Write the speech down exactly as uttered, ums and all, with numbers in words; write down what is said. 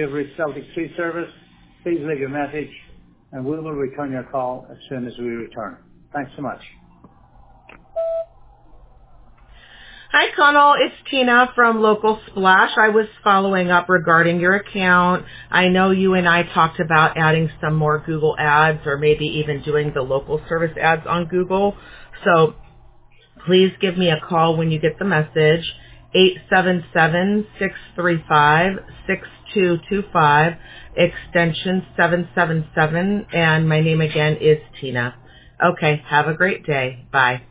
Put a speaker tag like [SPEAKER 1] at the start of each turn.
[SPEAKER 1] you've reached Celtic Tree Service. Please leave your message, and we will return your call as soon as we return. Thanks so much.
[SPEAKER 2] Hi, Connell. It's Tina from Local Splash. I was following up regarding your account. I know you and I talked about adding some more Google ads or maybe even doing the local service ads on Google. So please give me a call when you get the message, eight seven seven, six three five, six two two five, extension seven seven seven, and my name again is Tina. Okay, have a great day. Bye.